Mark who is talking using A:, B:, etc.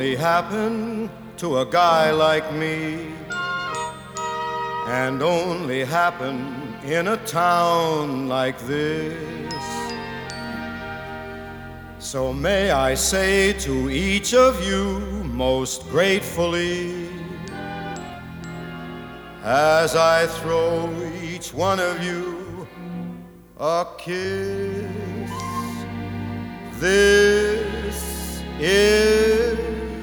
A: Happen to a guy like me, and only happen in a town like this. So may I say to each of you most gratefully, as I throw each one of you a kiss, this is